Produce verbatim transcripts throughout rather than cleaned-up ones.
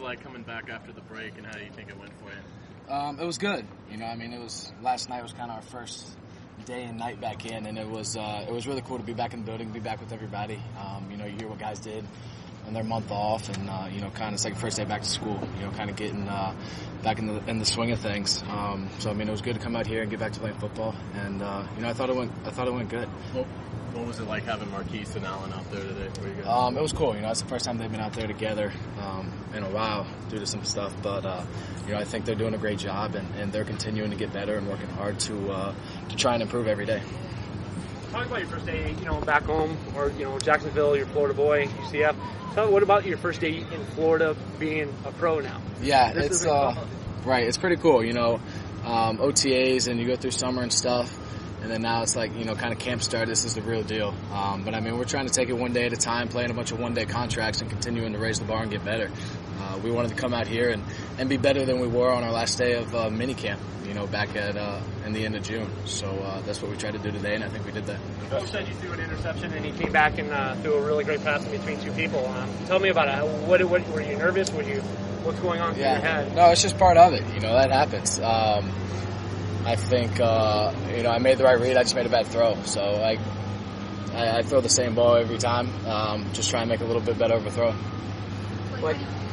like coming back after the break, and how do you think it went for you? Um, it was good. You know, I mean, it was last night was kind of our first day and night back in, and it was uh, it was really cool to be back in the building, be back with everybody. Um, you know, you hear what guys did on their month off, and uh, you know, kind of it's like first day back to school. You know, kind of getting uh, back in the in the swing of things. Um, so I mean, it was good to come out here and get back to playing football, and uh, you know, I thought it went I thought it went good. Well, what was it like having Marquise and Allen out there today for you guys? Um, it was cool. You know, it's the first time they've been out there together um, in a while due to some stuff. But, uh, you know, I think they're doing a great job, and, and they're continuing to get better and working hard to uh, to try and improve every day. Talk about your first day, you know, back home, or, you know, Jacksonville, your Florida boy, U C F. Tell me, what about your first day in Florida being a pro now? Yeah, this it's, uh, right, it's pretty cool. You know, um, O T As, and you go through summer and stuff. And then now it's like, you know, kind of camp start. This is the real deal. Um, but, I mean, we're trying to take it one day at a time, playing a bunch of one-day contracts and continuing to raise the bar and get better. Uh, we wanted to come out here and, and be better than we were on our last day of uh, minicamp, you know, back at uh, in the end of June. So uh, that's what we tried to do today, and I think we did that. Coach said you threw an interception, and he came back and uh, threw a really great pass in between two people. Um, tell me about it. What, what, were you nervous? Were you, what's going on yeah. through your head? No, it's just part of it. You know, that happens. Um, I think, uh, you know, I made the right read. I just made a bad throw. So I, I, I throw the same ball every time. Um, just try and make a little bit better of a throw. What,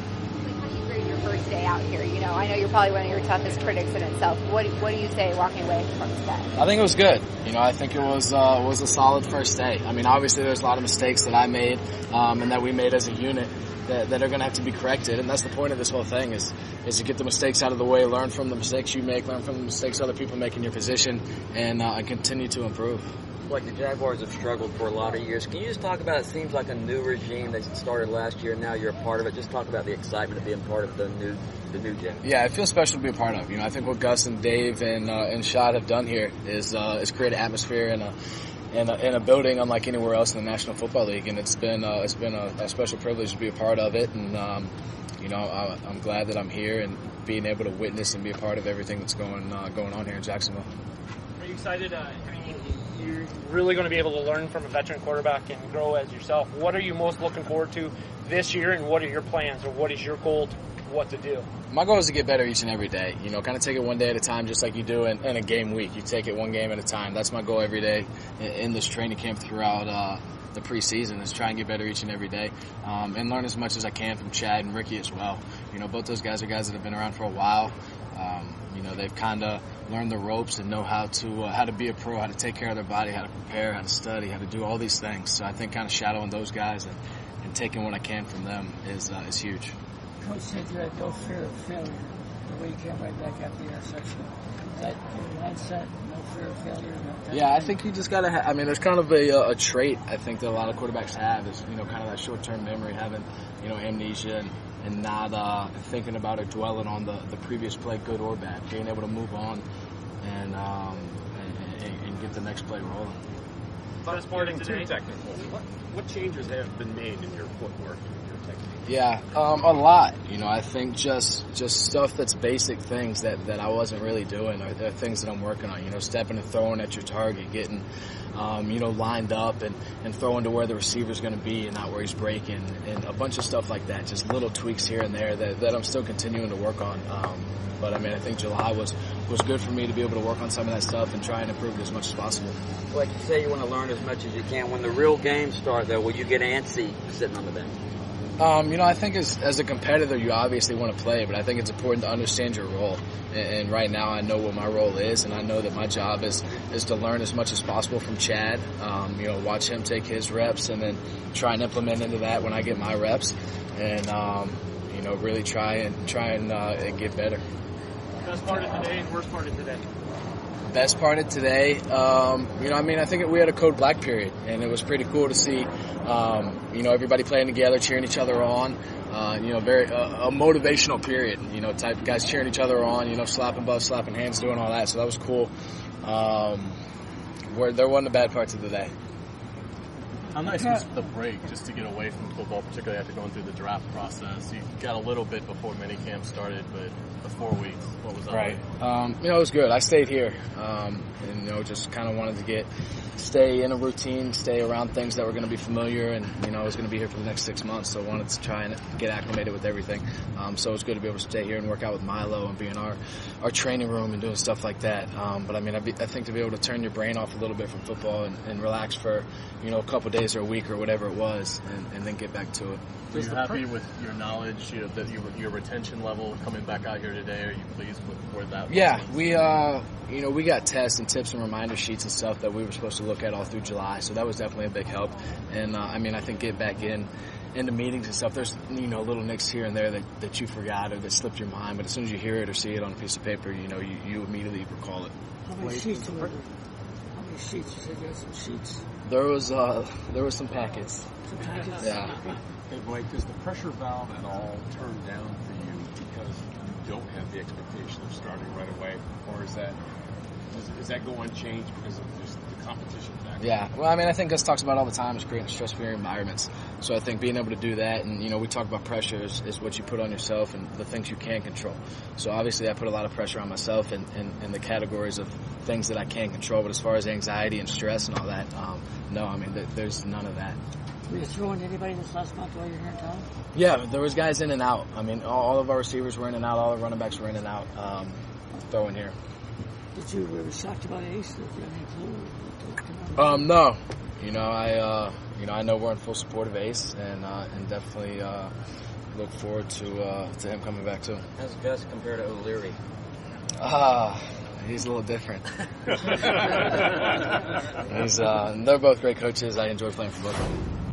how do you grade your first day out here? You know, I know you're probably one of your toughest critics in itself. What What do you say walking away from this day? I think it was good. You know, I think it was uh, was a solid first day. I mean, obviously there's a lot of mistakes that I made um, and that we made as a unit that, that are going to have to be corrected, and that's the point of this whole thing is is to get the mistakes out of the way, learn from the mistakes you make, learn from the mistakes other people make in your position, and uh, continue to improve. Like the Jaguars have struggled for a lot of years. Can you just talk about, it seems like a new regime that started last year, and now you're a part of it. Just talk about the excitement of being part of the new the new gym. Yeah, it feels special to be a part of. You know, I think what Gus and Dave and uh, and Shad have done here is uh, is create an atmosphere and a in a, in a building unlike anywhere else in the National Football League, and it's been uh, it's been a, a special privilege to be a part of it. And um, you know, I, I'm glad that I'm here and being able to witness and be a part of everything that's going uh, going on here in Jacksonville. Are you excited? Uh, I mean, you're really going to be able to learn from a veteran quarterback and grow as yourself. What are you most looking forward to this year, and what are your plans, or what is your goal to what to do? My goal is to get better each and every day. You know, kind of take it one day at a time, just like you do in, in a game week. You take it one game at a time. That's my goal every day in, in this training camp throughout uh, the preseason, is try and get better each and every day um, and learn as much as I can from Chad and Ricky as well. You know, both those guys are guys that have been around for a while. Um, you know, they've kind of learned the ropes and know how to uh, how to be a pro, how to take care of their body, how to prepare, how to study, how to do all these things. So I think kind of shadowing those guys and, and taking what I can from them is uh, is huge. Coach said you had no fear of failure the way you came right back after the interception. Is that your mindset? No fear of failure? No yeah, I think you just got to ha- I mean, there's kind of a, a trait I think that a lot of quarterbacks have is, you know, kind of that short-term memory, having, you know, amnesia and, and not uh, thinking about or dwelling on the, the previous play, good or bad, being able to move on and, um, and, and, and get the next play rolling. Best part of today, technical. What, what changes have been made in your footwork and your technique? Yeah, um, a lot. You know, I think just just stuff that's basic things that, that I wasn't really doing, or the things that I'm working on. You know, stepping and throwing at your target, getting, um, you know, lined up and, and throwing to where the receiver's going to be and not where he's breaking, and a bunch of stuff like that. Just little tweaks here and there that, that I'm still continuing to work on. Um, but I mean, I think July was was good for me to be able to work on some of that stuff and try and improve it as much as possible. Like you say, you want to learn as much as you can. When the real games start, though, will you get antsy sitting on the bench? Um, you know, I think as as a competitor, you obviously want to play, but I think it's important to understand your role. And, and right now, I know what my role is, and I know that my job is is to learn as much as possible from Chad. Um, you know, watch him take his reps, and then try and implement into that when I get my reps, and um, you know, really try and try and uh, get better. Best part of today and worst part of today? Best part of today, um, you know, I mean, I think we had a code black period, and it was pretty cool to see, um, you know, everybody playing together, cheering each other on. Uh, you know, very uh, a motivational period. You know, type guys cheering each other on. You know, slapping butts, slapping hands, doing all that. So that was cool. Um, where there wasn't the bad parts of the day. How nice was the break just to get away from football, particularly after going through the draft process? You got a little bit before minicamp started, but the four weeks, what was that Right. like? Um, you know, it was good. I stayed here, um, and you know, just kind of wanted to get stay in a routine, stay around things that were going to be familiar, and you know, I was going to be here for the next six months, so I wanted to try and get acclimated with everything. Um, so it was good to be able to stay here and work out with Milo and be in our our training room and doing stuff like that. Um, but I mean, I, be, I think to be able to turn your brain off a little bit from football and, and relax for you know a couple days or a week or whatever it was, and, and then get back to it. Are you happy with your knowledge, you know, that your, your retention level coming back out here today? Are you pleased with where that was? Yeah, we uh, you know, we got tests and tips and reminder sheets and stuff that we were supposed to look at all through July, so that was definitely a big help. And uh, I mean, I think getting back in into meetings and stuff, there's you know little nicks here and there that, that you forgot or that slipped your mind, but as soon as you hear it or see it on a piece of paper, you know, you, you immediately recall it. How many sheets were there? How many sheets? You said you had some sheets. There was uh, there was some packets. Some packets? Yeah. Hey, Blake, does the pressure valve at all turn down for you because you don't have the expectation of starting right away? Or is that does, is that go unchanged because of just the competition factor? Yeah, well, I mean, I think us talks about all the time is creating stress-free environments. So I think being able to do that, and, you know, we talk about pressure is, is what you put on yourself and the things you can control. So obviously I put a lot of pressure on myself in, in, in the categories of things that I can control. But as far as anxiety and stress and all that, um, no, I mean, th- there's none of that. Were you throwing anybody this last month while you were here in town? Yeah, there was guys in and out. I mean, all, all of our receivers were in and out. All the running backs were in and out, um, throwing here. Did you were you shocked about Ace? Did you have any clue what to come on? Um, no. You know, I uh, you know I know we're in full support of Ace, and uh, and definitely uh, look forward to uh, to him coming back too. How's Gus compared to O'Leary? Ah, he's a little different. he's uh, they're both great coaches. I enjoy playing for both of them.